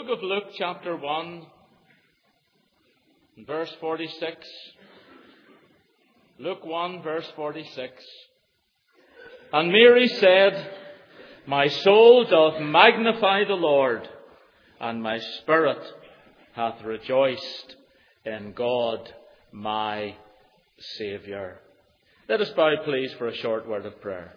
book of Luke, chapter 1, verse 46. Luke 1, verse 46. And Mary said, My soul doth magnify the Lord, and my spirit hath rejoiced in God my Saviour. Let us bow, please, for a short word of prayer.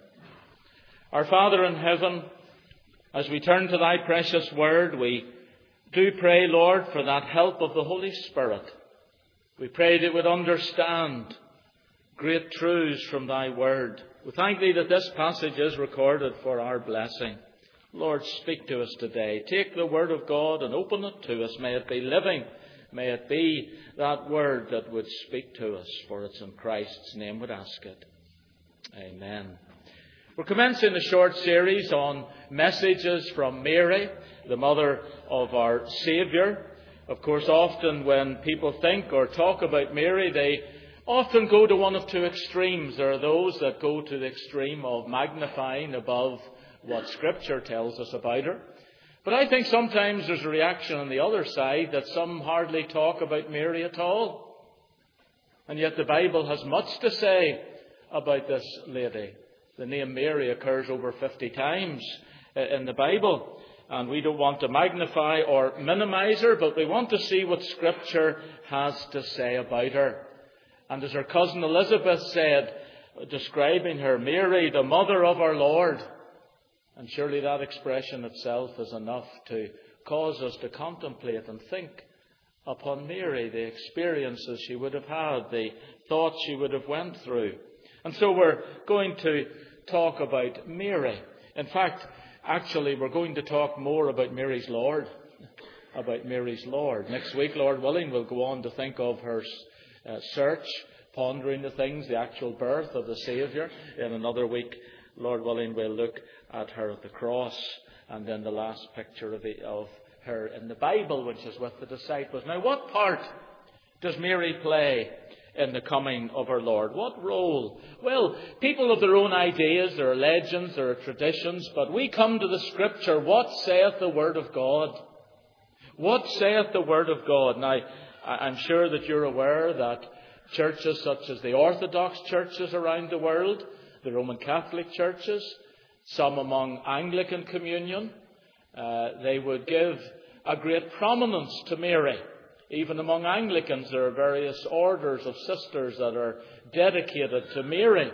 Our Father in heaven, as we turn to thy precious word, we do pray, Lord, for that help of the Holy Spirit. We pray that we'd understand great truths from thy word. We thank thee that this passage is recorded for our blessing. Lord, speak to us today. Take the word of God and open it to us. May it be living. May it be that word that would speak to us. For it's in Christ's name we'd ask it. Amen. We're commencing a short series on messages from Mary, the mother of our Saviour. Of course, often when people think or talk about Mary, they often go to one of two extremes. There are those that go to the extreme of magnifying above what Scripture tells us about her. But I think sometimes there's a reaction on the other side that some hardly talk about Mary at all. And yet the Bible has much to say about this lady. The name Mary occurs over 50 times in the Bible. And we don't want to magnify or minimize her, but we want to see what Scripture has to say about her. And as her cousin Elizabeth said, describing her, Mary, the mother of our Lord. And surely that expression itself is enough to cause us to contemplate and think upon Mary, the experiences she would have had, the thoughts she would have went through. And so we're going to talk about Mary. In fact, actually, we're going to talk more about Mary's Lord. About Mary's Lord. Next week, Lord willing, we'll go on to think of her search, pondering the things, the actual birth of the Saviour. In another week, Lord willing, we'll look at her at the cross, and then the last picture of her in the Bible, which is with the disciples. Now, what part does Mary play in the coming of our Lord? What role? Well, people have their own ideas, there are legends, there are traditions, but we come to the Scripture. What saith the Word of God? What saith the Word of God? Now, I'm sure that you're aware that churches such as the Orthodox churches around the world, the Roman Catholic churches, some among Anglican communion, they would give a great prominence to Mary. Even among Anglicans, there are various orders of sisters that are dedicated to Mary.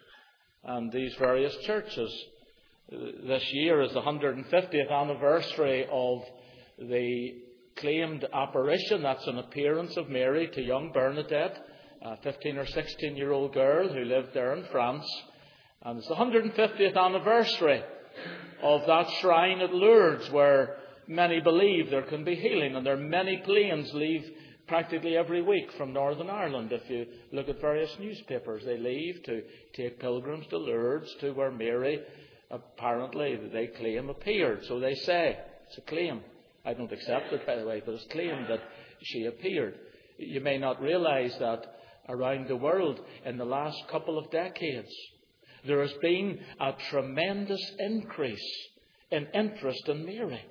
And these various churches, this year is the 150th anniversary of the claimed apparition. That's an appearance of Mary to young Bernadette, a 15 or 16-year-old girl who lived there in France. And it's the 150th anniversary of that shrine at Lourdes where many believe there can be healing. And there are many planes leave practically every week from Northern Ireland. If you look at various newspapers, they leave to take pilgrims to Lourdes, to where Mary apparently, they claim, appeared. So they say, it's a claim. I don't accept it, by the way, but it's claimed that she appeared. You may not realise that around the world in the last couple of decades, there has been a tremendous increase in interest in Mary.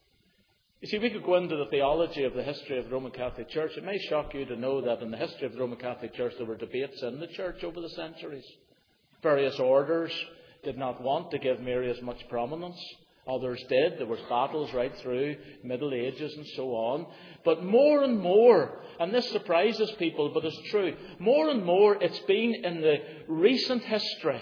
You see, we could go into the theology of the history of the Roman Catholic Church. It may shock you to know that in the history of the Roman Catholic Church there were debates in the Church over the centuries. Various orders did not want to give Mary as much prominence. Others did. There were battles right through Middle Ages and so on. But more and more, and this surprises people, but it's true, more and more it's been in the recent history,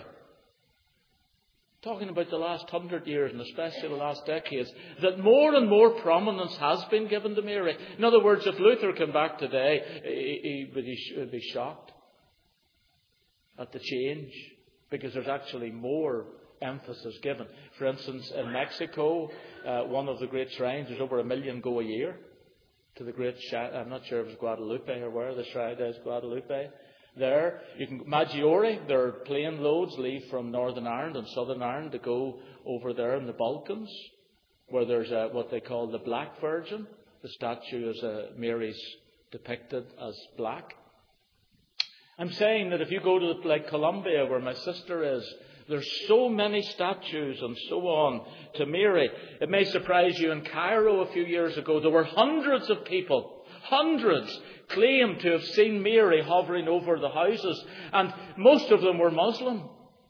talking about the last 100 years and especially the last decades, that more and more prominence has been given to Mary. In other words, if Luther came back today, he would be shocked at the change, because there's actually more emphasis given. For instance, in Mexico, one of the great shrines, there's over 1 million go a year to the great shrine. I'm not sure if it's Guadalupe or where the shrine is, Guadalupe. There, you can Maggiore. There are plane loads leave from Northern Ireland and Southern Ireland to go over there in the Balkans, where there's what they call the Black Virgin. The statue is Mary's depicted as black. I'm saying that if you go to like Colombia, where my sister is, There's so many statues and so on to Mary. It may surprise you, in Cairo a few years ago, there were hundreds of people, claimed to have seen Mary hovering over the houses. And most of them were Muslim.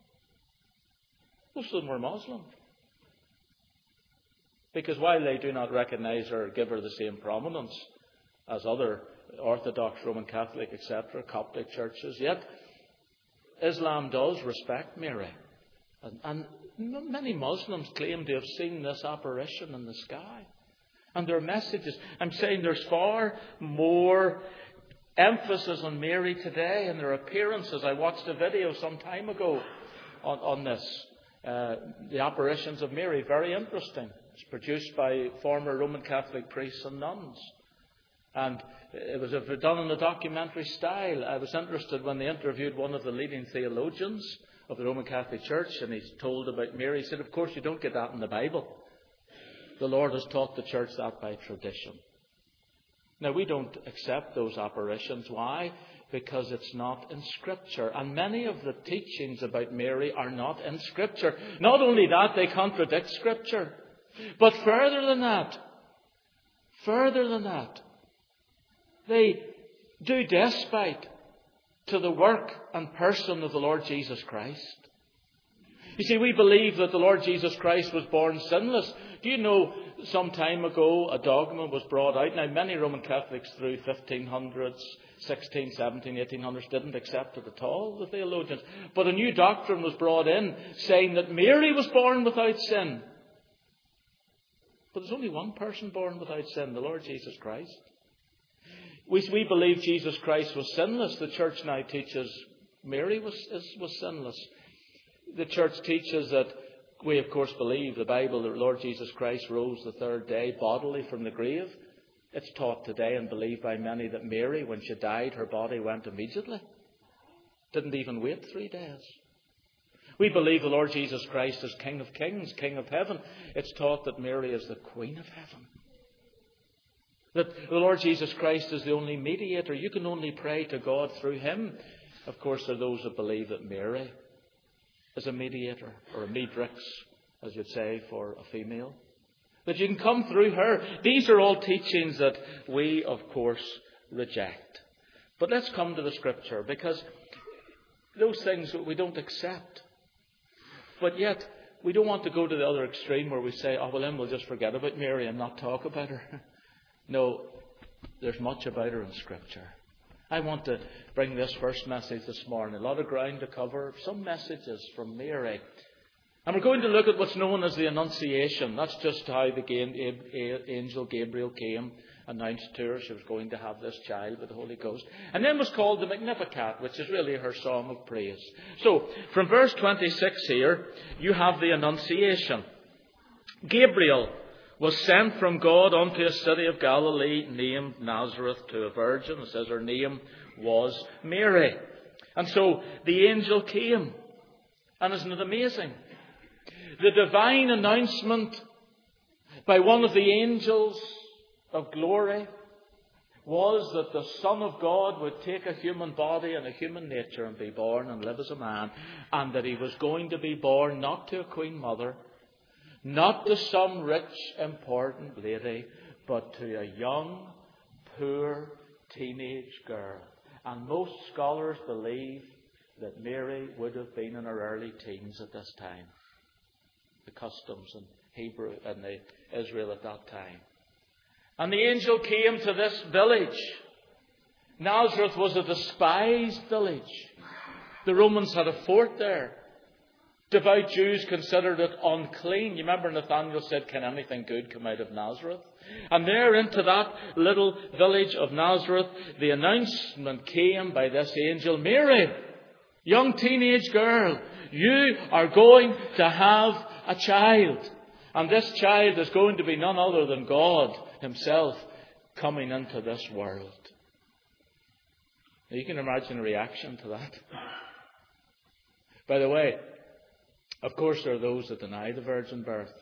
Most of them were Muslim. Because while they do not recognize her or give her the same prominence as other Orthodox, Roman Catholic, etc., Coptic churches, yet Islam does respect Mary. And many Muslims claim to have seen this apparition in the sky. And their messages, I'm saying there's far more emphasis on Mary today in their appearances. I watched a video some time ago on this. The apparitions of Mary, very interesting. It's produced by former Roman Catholic priests and nuns. And it was done in a documentary style. I was interested when they interviewed one of the leading theologians of the Roman Catholic Church, and he's told about Mary. He said, of course, you don't get that in the Bible. The Lord has taught the church that by tradition. Now, we don't accept those apparitions. Why? Because it's not in Scripture. And many of the teachings about Mary are not in Scripture. Not only that, they contradict Scripture. But further than that, they do despite to the work and person of the Lord Jesus Christ. You see, we believe that the Lord Jesus Christ was born sinless. Do you know, some time ago, a dogma was brought out. Now, many Roman Catholics through 1500s, 16, 17, 1800s didn't accept it at all, the theologians. But a new doctrine was brought in saying that Mary was born without sin. But there's only one person born without sin, the Lord Jesus Christ. We believe Jesus Christ was sinless. The church now teaches Mary was sinless. The church teaches that we, of course, believe the Bible, that Lord Jesus Christ rose the third day bodily from the grave. It's taught today and believed by many that Mary, when she died, her body went immediately. Didn't even wait 3 days. We believe the Lord Jesus Christ is King of Kings, King of Heaven. It's taught that Mary is the Queen of Heaven. That the Lord Jesus Christ is the only mediator. You can only pray to God through Him. Of course, there are those that believe that Mary is a mediator, or a medrix, as you'd say, for a female. That you can come through her. These are all teachings that we, of course, reject. But let's come to the Scripture, because those things we don't accept. But yet, we don't want to go to the other extreme where we say, oh, well, then we'll just forget about Mary and not talk about her. No, there's much about her in Scripture. I want to bring this first message this morning. A lot of ground to cover. Some messages from Mary. And we're going to look at what's known as the Annunciation. That's just how the angel Gabriel came, announced to her she was going to have this child with the Holy Ghost. And then was called the Magnificat, which is really her song of praise. So, from verse 26 here, you have the Annunciation. Gabriel was sent from God unto a city of Galilee named Nazareth, to a virgin. It says her name was Mary. And so the angel came. And isn't it amazing? The divine announcement by one of the angels of glory was that the Son of God would take a human body and a human nature and be born and live as a man. And that He was going to be born not to a queen mother, not to some rich, important lady, but to a young, poor, teenage girl. And most scholars believe that Mary would have been in her early teens at this time. The customs in Hebrew and Israel at that time. And the angel came to this village. Nazareth was a despised village. The Romans had a fort there. Devout Jews considered it unclean. You remember Nathanael said, can anything good come out of Nazareth? And there into that little village of Nazareth, the announcement came by this angel, Mary, young teenage girl, you are going to have a child. And this child is going to be none other than God Himself coming into this world. Now you can imagine the reaction to that. By the way, of course, there are those that deny the virgin birth.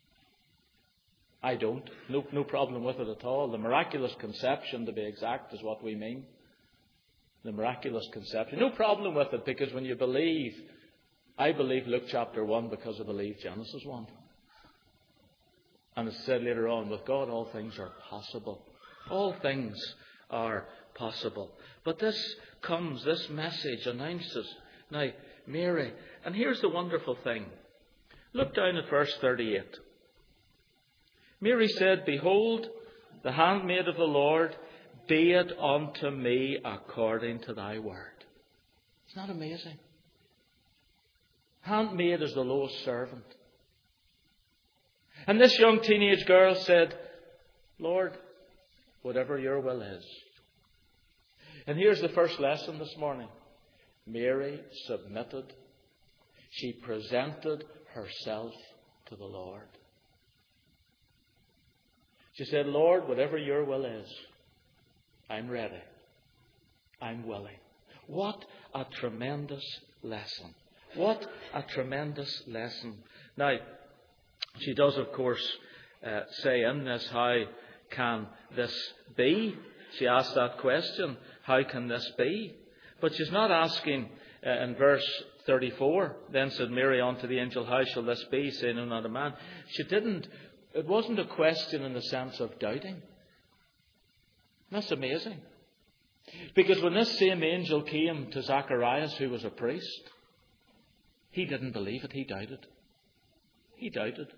I don't. No problem with it at all. The miraculous conception, to be exact, is what we mean. The miraculous conception. No problem with it, because when you believe I believe Luke chapter 1 because I believe Genesis 1. And it's said later on, with God all things are possible. All things are possible. But this message announces, now, Mary. And here's the wonderful thing. Look down at verse 38. Mary said, "Behold, the handmaid of the Lord, be it unto me according to thy word." It's not amazing? Handmaid is the lowest servant. And this young teenage girl said, "Lord, whatever your will is." And here's the first lesson this morning. Mary submitted. She presented herself to the Lord. She said, "Lord, whatever your will is, I'm ready. I'm willing." What a tremendous lesson. What a tremendous lesson. Now, she does, of course, say in this, how can this be? She asks that question, how can this be? But she's not asking in verse 34, "Then said Mary unto the angel, How shall this be, saying, I'm not a man?" It wasn't a question in the sense of doubting. That's amazing. Because when this same angel came to Zacharias, who was a priest, he didn't believe it. He doubted. He doubted.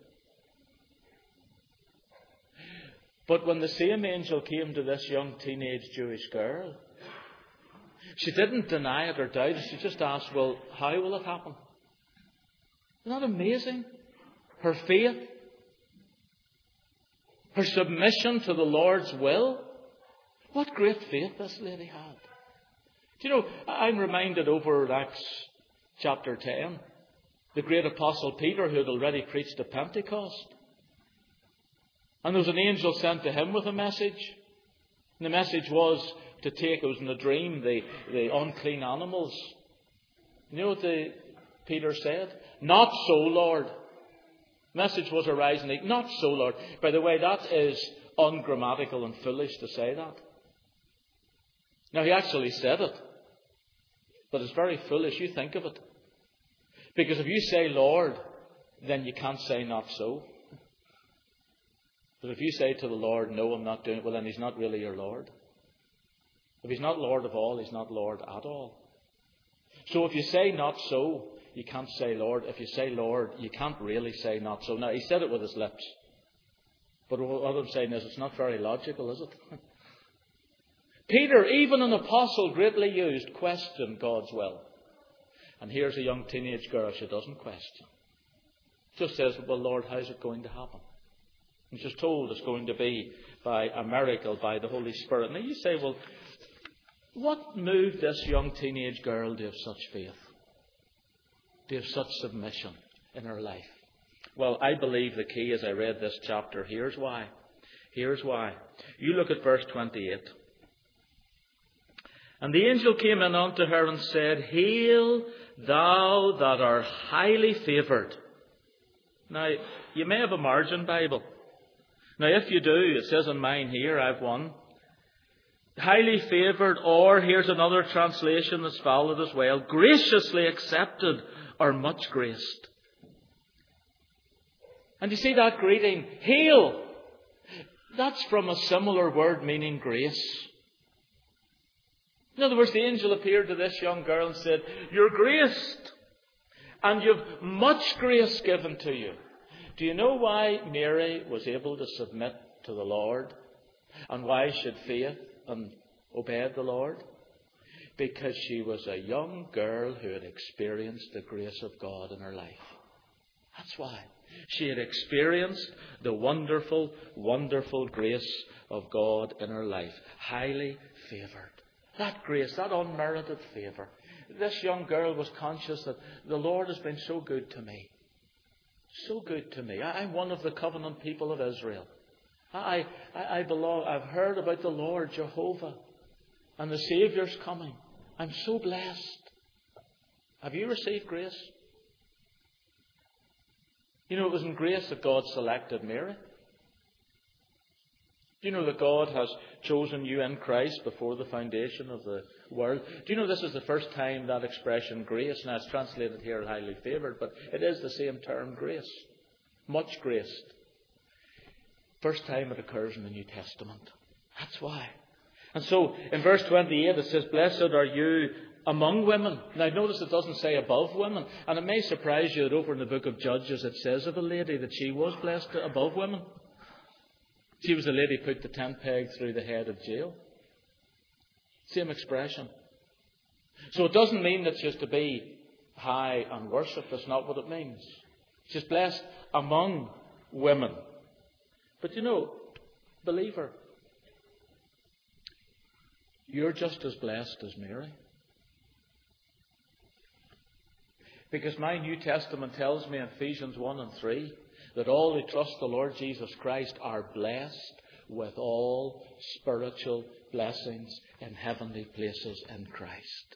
But when the same angel came to this young teenage Jewish girl, she didn't deny it or doubt it. She just asked, "Well, how will it happen?" Isn't that amazing? Her faith, her submission to the Lord's will. What great faith this lady had. Do you know, I'm reminded over Acts chapter 10, the great apostle Peter, who had already preached at Pentecost. And there was an angel sent to him with a message. And the message was to take, it was in a dream, the unclean animals. You know what Peter said? "Not so, Lord." The message was, "Arise and eat." "Not so, Lord." By the way, that is ungrammatical and foolish to say that. Now, he actually said it. But it's very foolish. You think of it. Because if you say Lord, then you can't say not so. But if you say to the Lord, "No, I'm not doing it," well, then he's not really your Lord. If he's not Lord of all, he's not Lord at all. So if you say not so, you can't say Lord. If you say Lord, you can't really say not so. Now, he said it with his lips. But what I'm saying is, it's not very logical, is it? Peter, even an apostle greatly used, questioned God's will. And here's a young teenage girl she doesn't question. Just says, "Well, Lord, how's it going to happen?" And she's told it's going to be by a miracle, by the Holy Spirit. Now you say, well, what moved this young teenage girl to have such faith? To have such submission in her life? Well, I believe the key, as I read this chapter, here's why. Here's why. You look at verse 28. "And the angel came in unto her and said, Hail, thou that art highly favoured." Now, you may have a margin Bible. Now, if you do, it says on mine here, I've one. Highly favoured, or here's another translation that's valid as well, graciously accepted or much graced. And you see that greeting, hail, that's from a similar word meaning grace. In other words, the angel appeared to this young girl and said, "You're graced, and you've much grace given to you." Do you know why Mary was able to submit to the Lord? And why she had faith and obeyed the Lord? Because she was a young girl who had experienced the grace of God in her life. That's why. She had experienced the wonderful, wonderful grace of God in her life. Highly favoured. That grace, that unmerited favour. This young girl was conscious that the Lord has been so good to me. So good to me. I'm one of the covenant people of Israel. I belong. I've heard about the Lord Jehovah and the Saviour's coming. I'm so blessed. Have you received grace? You know, it was in grace that God selected Mary. Do you know that God has chosen you in Christ before the foundation of the world? Do you know this is the first time that expression grace, now it's translated here highly favoured, but it is the same term, grace. Much graced. First time it occurs in the New Testament. That's why. And so in verse 28 it says, blessed are you among women. Now notice it doesn't say above women. And it may surprise you that over in the book of Judges it says of a lady that she was blessed above women. She was the lady who put the tent peg through the head of Jael. Same expression. So it doesn't mean that she's to be high and worshipped. That's not what it means. She's blessed among women. But you know, believer, you're just as blessed as Mary. Because my New Testament tells me in Ephesians 1 and 3 that all who trust the Lord Jesus Christ are blessed with all spiritual blessings in heavenly places in Christ.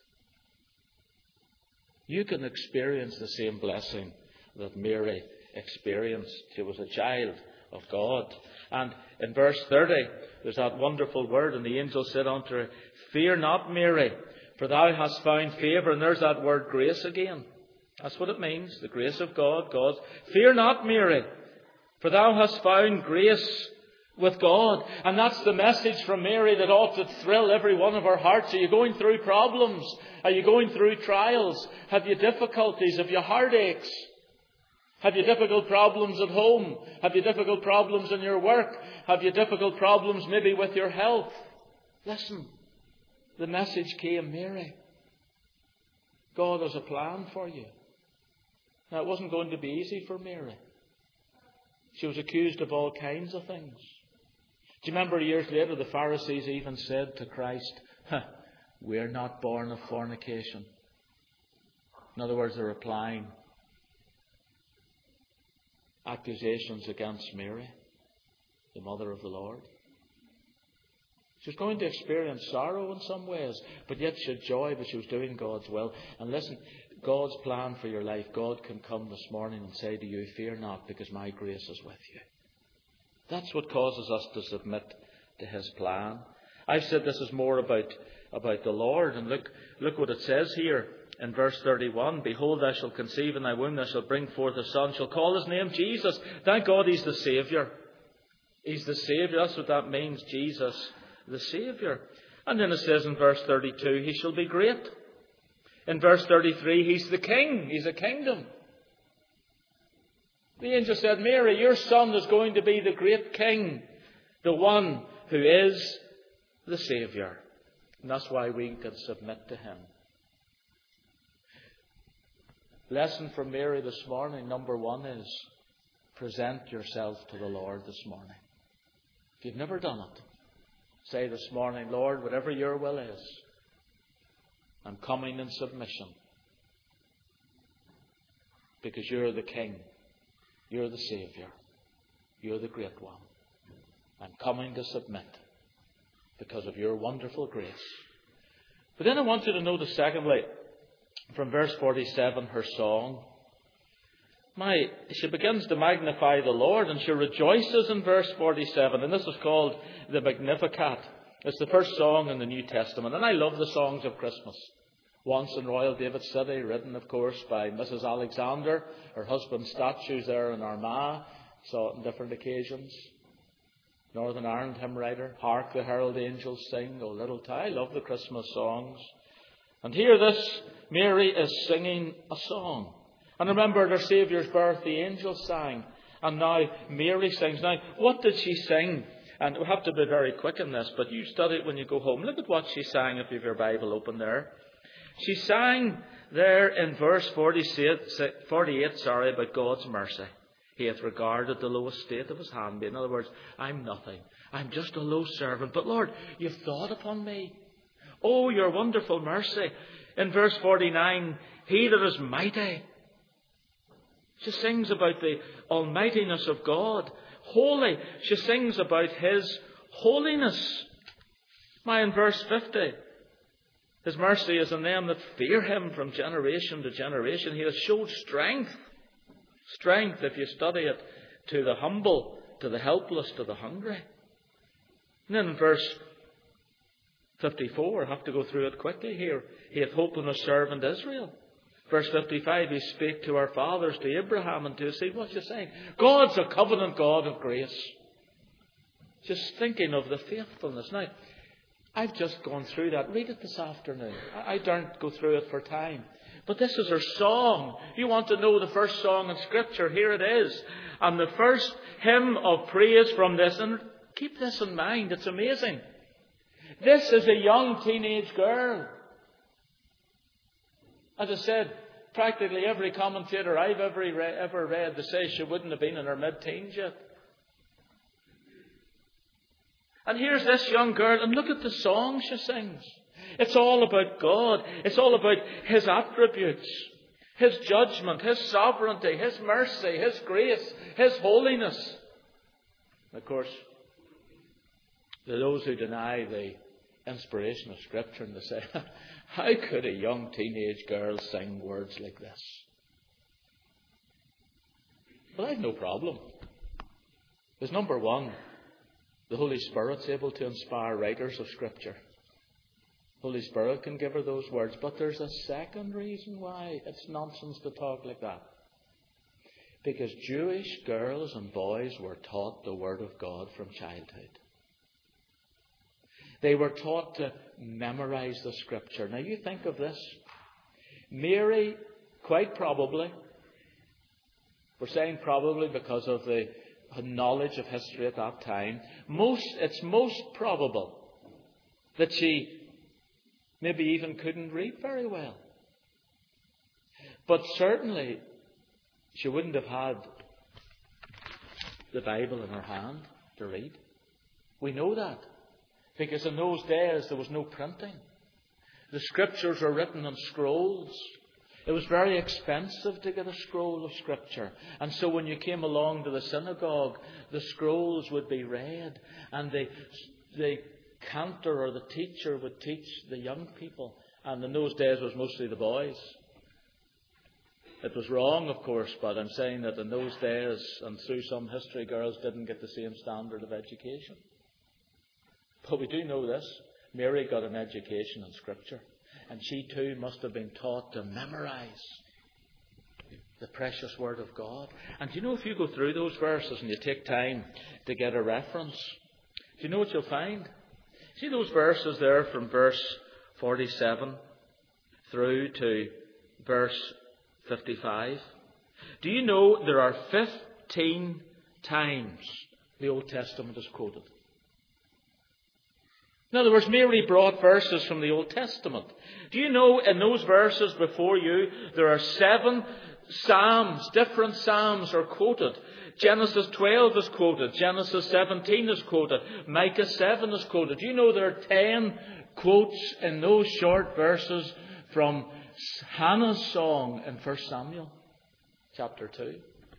You can experience the same blessing that Mary experienced. She was a child of God. And in verse 30, there's that wonderful word, and the angel said unto her, fear not, Mary, for thou hast found favour. And there's that word grace again. That's what it means, the grace of God. God's. Fear not, Mary, for thou hast found grace with God. And that's the message from Mary that ought to thrill every one of our hearts. Are you going through problems? Are you going through trials? Have you difficulties? Have you heartaches? Have you difficult problems at home? Have you difficult problems in your work? Have you difficult problems maybe with your health? Listen, the message came, Mary. God has a plan for you. Now, it wasn't going to be easy for Mary. She was accused of all kinds of things. Do you remember years later the Pharisees even said to Christ, we're not born of fornication. In other words, they're applying accusations against Mary, the mother of the Lord. She was going to experience sorrow in some ways, but yet she had joy that she was doing God's will. And listen, God's plan for your life, God can come this morning and say to you, fear not, because my grace is with you. That's what causes us to submit to His plan. I've said this is more about the Lord. And look what it says here in verse 31. Behold, thou shalt conceive in thy womb, thou shalt bring forth a son, shall call his name Jesus. Thank God He's the Saviour. He's the Saviour. That's what that means, Jesus, the Saviour. And then it says in verse 32, He shall be great. In verse 33, He's the King. He's a kingdom. The angel said, Mary, your son is going to be the great King, the one who is the Saviour. And that's why we can submit to Him. Lesson from Mary this morning, number one, is present yourself to the Lord this morning. If you've never done it, say this morning, Lord, whatever your will is, I'm coming in submission. Because you're the King. You're the Saviour. You're the great one. I'm coming to submit because of your wonderful grace. But then I want you to notice, secondly, from verse 47, her song. She begins to magnify the Lord, and she rejoices in verse 47. And this is called the Magnificat. It's the first song in the New Testament. And I love the songs of Christmas. Once in Royal David City, written, of course, by Mrs. Alexander. Her husband's statue's there in Armagh. Saw it on different occasions. Northern Ireland hymn writer. Hark the herald angels sing, O little town. I love the Christmas songs. And here this, Mary is singing a song. And remember, at her Saviour's birth, the angels sang. And now Mary sings. Now, what did she sing? And we have to be very quick in this, but you study it when you go home. Look at what she sang if you have your Bible open there. She sang there in verse 48, about God's mercy. He hath regarded the low estate of His handmaid. In other words, I'm nothing. I'm just a low servant. But Lord, you've thought upon me. Oh, your wonderful mercy. In verse 49, He that is mighty. She sings about the almightiness of God. Holy. She sings about His holiness. Now in verse 50, His mercy is on them that fear Him from generation to generation. He has showed strength. Strength, if you study it, to the humble, to the helpless, to the hungry. And then in verse 54, I have to go through it quickly here. He hath hope in his servant Israel. Verse 55, he spake to our fathers, to Abraham and to his seed. What's he saying? God's a covenant God of grace. Just thinking of the faithfulness. Now, I've just gone through that. Read it this afternoon. I daren't go through it for time. But this is our song. You want to know the first song in Scripture? Here it is. And the first hymn of praise from this. And keep this in mind. It's amazing. This is a young teenage girl. As I said, practically every commentator I've ever read, they say she wouldn't have been in her mid-teens yet. And here's this young girl, and look at the song she sings. It's all about God. It's all about His attributes, His judgment, His sovereignty, His mercy, His grace, His holiness. And of course, there are those who deny the inspiration of Scripture, and they say, how could a young teenage girl sing words like this? Well, I've no problem. Because number one, the Holy Spirit's able to inspire writers of Scripture. Holy Spirit can give her those words. But there's a second reason why it's nonsense to talk like that. Because Jewish girls and boys were taught the Word of God from childhood. They were taught to memorize the Scripture. Now you think of this. Mary, quite probably, we're saying probably because of the knowledge of history at that time, it's most probable that she maybe even couldn't read very well. But certainly she wouldn't have had the Bible in her hand to read. We know that. Because in those days there was no printing. The Scriptures were written on scrolls. It was very expensive to get a scroll of Scripture. And so when you came along to the synagogue, the scrolls would be read. And the cantor or the teacher would teach the young people. And in those days it was mostly the boys. It was wrong, of course, but I'm saying that in those days, and through some history, girls didn't get the same standard of education. But we do know this. Mary got an education in Scripture. And she too must have been taught to memorize the precious Word of God. And do you know, if you go through those verses and you take time to get a reference, do you know what you'll find? See those verses there from verse 47 through to verse 55? Do you know there are 15 times the Old Testament is quoted? In other words, Mary brought verses from the Old Testament. Do you know in those verses before you, there are 7 Psalms, different Psalms are quoted. Genesis 12 is quoted. Genesis 17 is quoted. Micah 7 is quoted. Do you know there are 10 quotes in those short verses from Hannah's song in 1 Samuel chapter 2?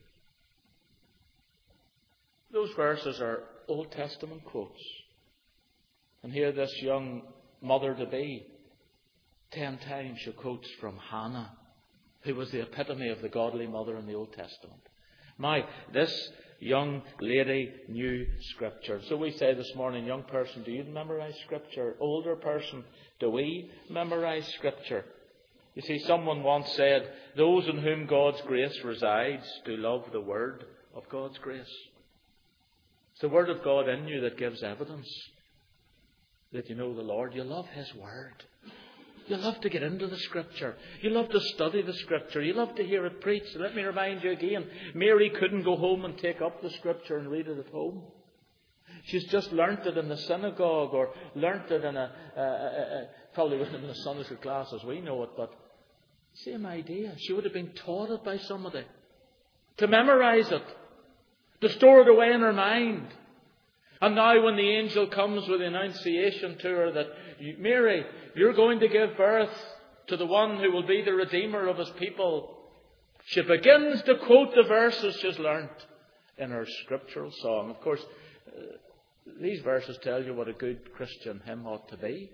Those verses are Old Testament quotes. And here this young mother-to-be, 10 times she quotes from Hannah, who was the epitome of the godly mother in the Old Testament. This young lady knew Scripture. So we say this morning, young person, do you memorize Scripture? Older person, do we memorize Scripture? You see, someone once said, those in whom God's grace resides do love the Word of God's grace. It's the Word of God in you that gives evidence that you know the Lord. You love His Word. You love to get into the Scripture. You love to study the Scripture. You love to hear it preached. Let me remind you again, Mary couldn't go home and take up the Scripture and read it at home. She's just learnt it in the synagogue or learnt it in probably wasn't in the Sunday school class as we know it, but same idea. She would have been taught it by somebody. To memorize it. To store it away in her mind. And now when the angel comes with the annunciation to her that, Mary, you're going to give birth to the one who will be the Redeemer of His people, she begins to quote the verses she's learnt in her scriptural song. Of course, these verses tell you what a good Christian hymn ought to be.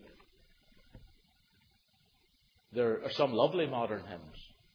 There are some lovely modern hymns.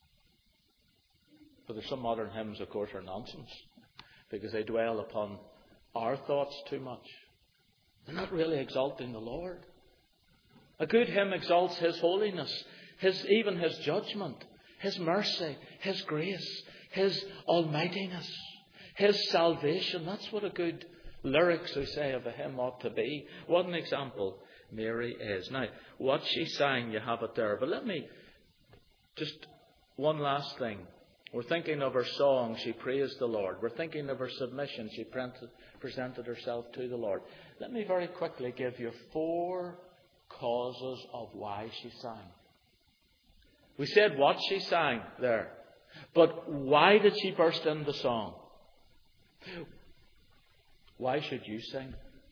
But there's some modern hymns, of course, are nonsense. Because they dwell upon our thoughts too much. They're not really exalting the Lord. A good hymn exalts His holiness, even His judgment, His mercy, His grace, His almightiness, His salvation. That's what a good lyrics, we say, of a hymn ought to be. What an example Mary is. Now, what she sang, you have it there. But let me just, one last thing. We're thinking of her song, she praised the Lord. We're thinking of her submission, she presented herself to the Lord. Let me very quickly give you 4 causes of why she sang. We said what she sang there. But why did she burst into song? Why should you sing?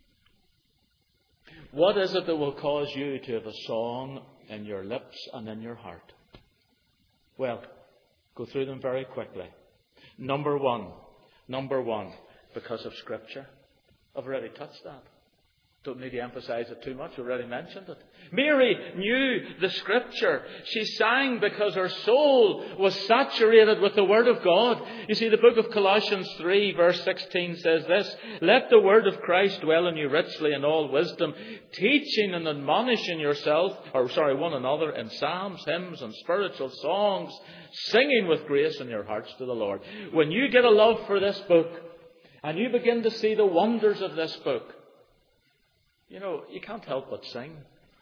What is it that will cause you to have a song in your lips and in your heart? Well, go through them very quickly. Number one, because of Scripture. I've already touched that. Don't need to emphasize it too much. I've already mentioned it. Mary knew the Scripture. She sang because her soul was saturated with the Word of God. You see, the book of Colossians 3 verse 16 says this: "Let the Word of Christ dwell in you richly in all wisdom, teaching and admonishing one another in psalms, hymns and spiritual songs, singing with grace in your hearts to the Lord." When you get a love for this book and you begin to see the wonders of this book, you can't help but sing.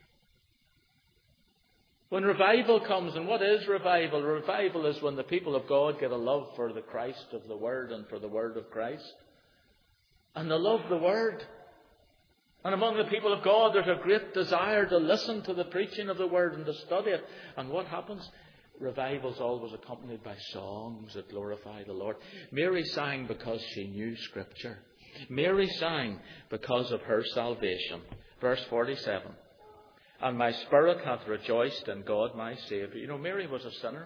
When revival comes, and what is revival? Revival is when the people of God get a love for the Christ of the Word and for the Word of Christ. And they love the Word. And among the people of God, there's a great desire to listen to the preaching of the Word and to study it. And what happens? Revival is always accompanied by songs that glorify the Lord. Mary sang because she knew Scripture. Mary sang because of her salvation. Verse 47. "And my spirit hath rejoiced in God my Saviour." Mary was a sinner.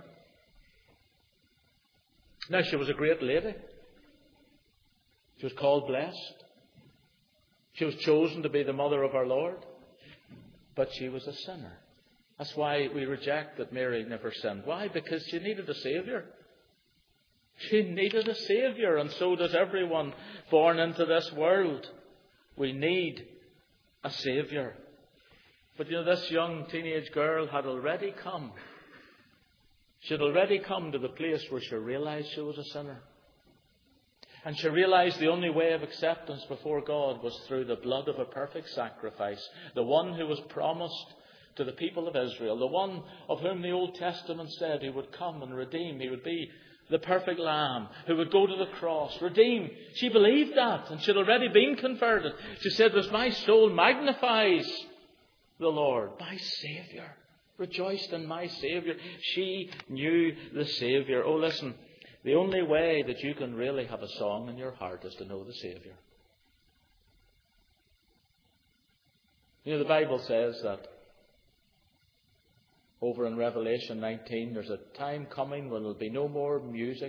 Now, she was a great lady. She was called blessed. She was chosen to be the mother of our Lord. But she was a sinner. That's why we reject that Mary never sinned. Why? Because she needed a Saviour. She needed a Saviour, and so does everyone born into this world. We need a Saviour. But this young teenage girl had already come. She had already come to the place where she realized she was a sinner. And she realized the only way of acceptance before God was through the blood of a perfect sacrifice. The one who was promised to the people of Israel. The one of whom the Old Testament said he would come and redeem. He would be the perfect lamb who would go to the cross, redeem. She believed that, and she had already been converted. She said, "As my soul magnifies the Lord, my Saviour, rejoiced in my Saviour." She knew the Saviour. Oh, listen, the only way that you can really have a song in your heart is to know the Saviour. The Bible says that over in Revelation 19, there's a time coming when there will be no more music,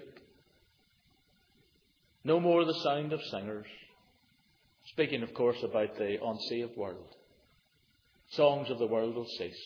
no more the sound of singers. Speaking, of course, about the unsaved world. Songs of the world will cease.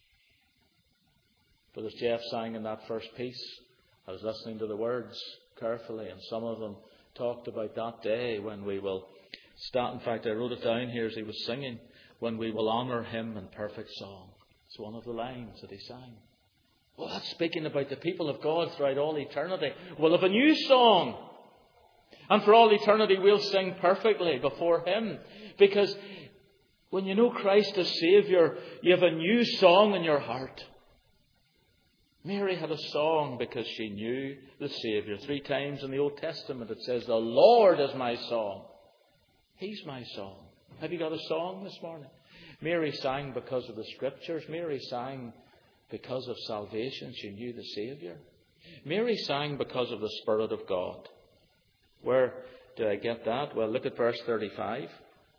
But as Jeff sang in that first piece, I was listening to the words carefully, and some of them talked about that day when we will start. In fact, I wrote it down here as he was singing, when we will honour Him in perfect song. It's one of the lines that he sang. Well, that's speaking about the people of God throughout all eternity. We'll have a new song. And for all eternity, we'll sing perfectly before Him. Because when you know Christ as Saviour, you have a new song in your heart. Mary had a song because she knew the Saviour. 3 times in the Old Testament it says, "The Lord is my song." He's my song. Have you got a song this morning? Mary sang because of the Scriptures. Mary sang because of salvation. She knew the Saviour. Mary sang because of the Spirit of God. Where did I get that? Well, look at verse 35.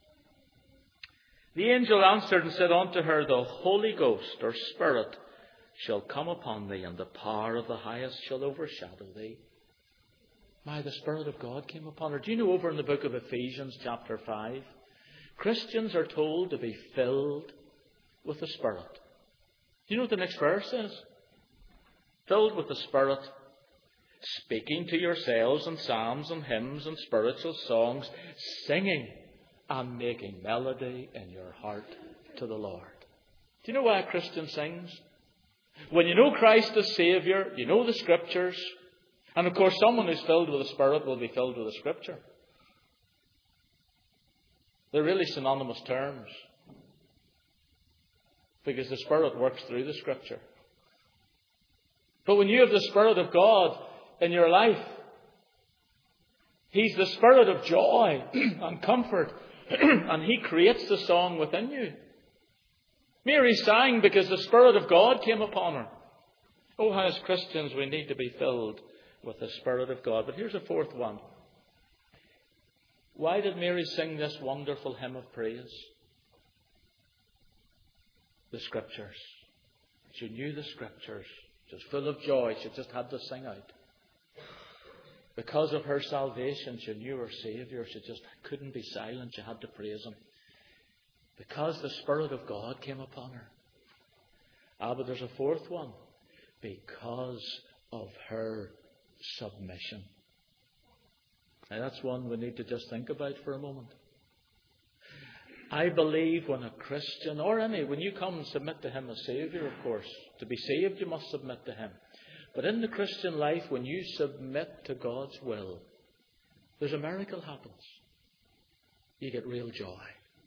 "The angel answered and said unto her, The Holy Ghost, or Spirit, shall come upon thee, and the power of the highest shall overshadow thee." The Spirit of God came upon her. Do you know over in the book of Ephesians chapter 5, Christians are told to be filled with the Spirit. Do you know what the next verse is? Filled with the Spirit, speaking to yourselves in psalms and hymns and spiritual songs, singing and making melody in your heart to the Lord. Do you know why a Christian sings? When you know Christ as Saviour, you know the Scriptures, and of course someone who's filled with the Spirit will be filled with the Scripture. They're really synonymous terms, because the Spirit works through the Scripture. But when you have the Spirit of God in your life, He's the Spirit of joy and comfort, and He creates the song within you. Mary sang because the Spirit of God came upon her. Oh, how as Christians we need to be filled with the Spirit of God. But here's a fourth one. Why did Mary sing this wonderful hymn of praise? The Scriptures. She knew the Scriptures. She was full of joy. She just had to sing out. Because of her salvation, she knew her Saviour. She just couldn't be silent. She had to praise Him. Because the Spirit of God came upon her. But there's a fourth one. Because of her submission. Now that's one we need to just think about for a moment. I believe when a Christian, or when you come and submit to Him as Saviour, of course, to be saved you must submit to Him. But in the Christian life, when you submit to God's will, there's a miracle happens. You get real joy.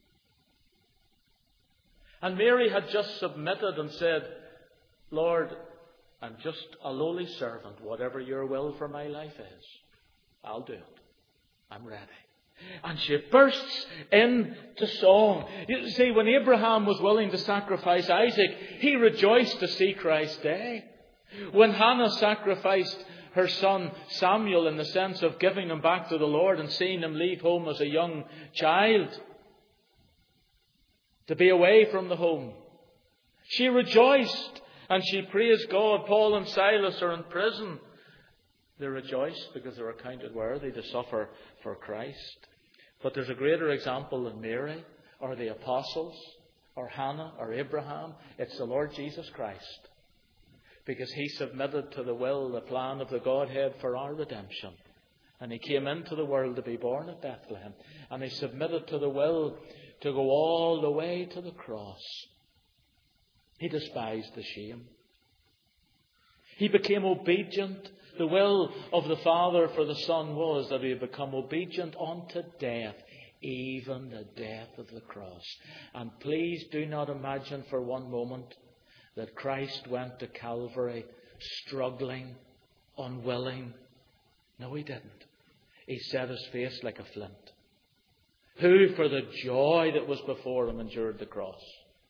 And Mary had just submitted and said, Lord, I'm just a lowly servant. Whatever your will for my life is, I'll do it. I'm ready. And she bursts into song. You see, when Abraham was willing to sacrifice Isaac, he rejoiced to see Christ's day. When Hannah sacrificed her son Samuel in the sense of giving him back to the Lord and seeing him leave home as a young child, to be away from the home, she rejoiced and she praised God. Paul and Silas are in prison. They rejoiced because they were counted worthy to suffer for Christ. But there's a greater example than Mary, or the apostles, or Hannah, or Abraham. It's the Lord Jesus Christ. Because He submitted to the will, the plan of the Godhead for our redemption. And He came into the world to be born at Bethlehem. And He submitted to the will to go all the way to the cross. He despised the shame. He became obedient. The will of the Father for the Son was that He would become obedient unto death, even the death of the cross. And please do not imagine for one moment that Christ went to Calvary struggling, unwilling. No, He didn't. He set His face like a flint. Who, for the joy that was before Him, endured the cross.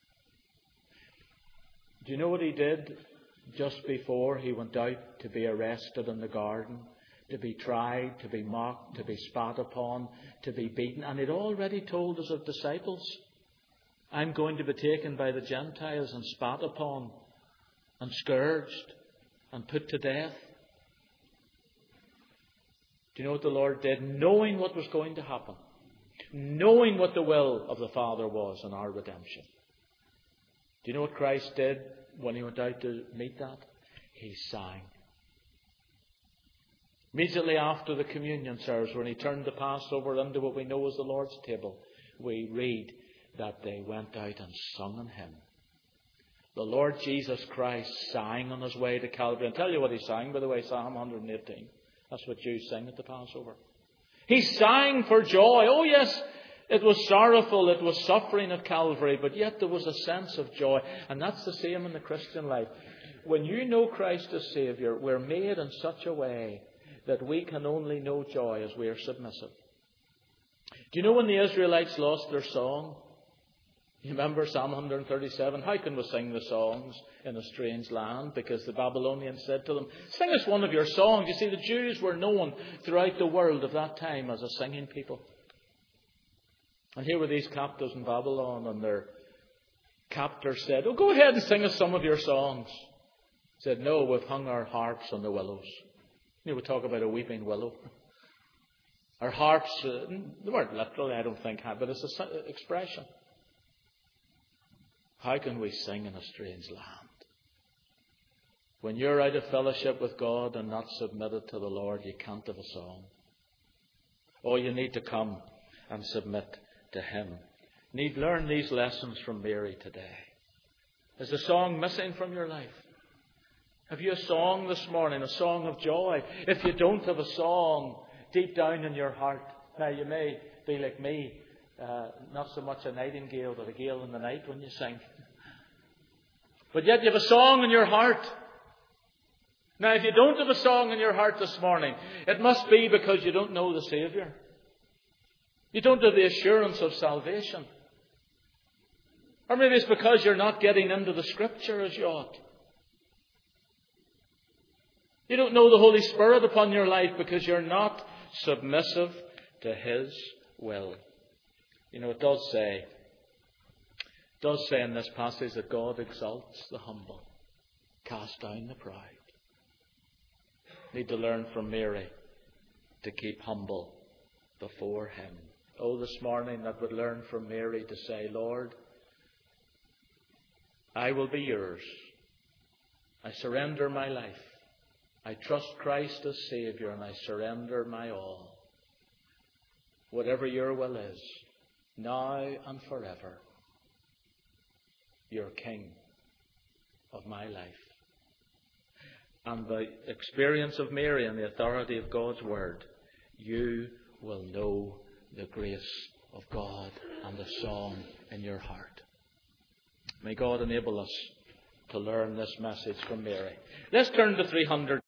Do you know what He did just before He went out to be arrested in the garden, to be tried, to be mocked, to be spat upon, to be beaten? And He'd already told His disciples, I'm going to be taken by the Gentiles and spat upon and scourged and put to death. Do you know what the Lord did? Knowing what was going to happen, knowing what the will of the Father was in our redemption. Do you know what Christ did when He went out to meet that? He sang. Immediately after the communion service, when He turned the Passover into what we know as the Lord's table, we read that they went out and sung an hymn. The Lord Jesus Christ sang on His way to Calvary. I'll tell you what He sang, by the way, Psalm 118. That's what Jews sing at the Passover. He sang for joy. Oh yes, it was sorrowful, it was suffering at Calvary, but yet there was a sense of joy. And that's the same in the Christian life. When you know Christ as Saviour, we're made in such a way that we can only know joy as we are submissive. Do you know when the Israelites lost their song? You remember Psalm 137? How can we sing the songs in a strange land? Because the Babylonians said to them, sing us one of your songs. You see, the Jews were known throughout the world of that time as a singing people. And here were these captives in Babylon, and their captor said, oh, go ahead and sing us some of your songs. He said, no, we've hung our harps on the willows. You know, we talk about a weeping willow. Our harps, they weren't literally, I don't think, but it's an expression. How can we sing in a strange land? When you're out of fellowship with God and not submitted to the Lord, you can't have a song. Oh, you need to come and submit to Him. Need learn these lessons from Mary today. Is the song missing from your life? Have you a song this morning, a song of joy? If you don't have a song deep down in your heart, now you may be like me, not so much a nightingale, but a gale in the night when you sing. But yet you have a song in your heart. Now, if you don't have a song in your heart this morning, it must be because you don't know the Saviour. You don't have the assurance of salvation. Or maybe it's because you're not getting into the Scripture as you ought. You don't know the Holy Spirit upon your life because you're not submissive to His will. You know, it does say in this passage that God exalts the humble, casts down the proud. Need to learn from Mary to keep humble before Him. Oh, this morning that would learn from Mary to say, Lord, I will be yours. I surrender my life. I trust Christ as Saviour, and I surrender my all. Whatever your will is, now and forever, you're King of my life. And the experience of Mary and the authority of God's Word, you will know the grace of God and the song in your heart. May God enable us to learn this message from Mary. Let's turn to 300.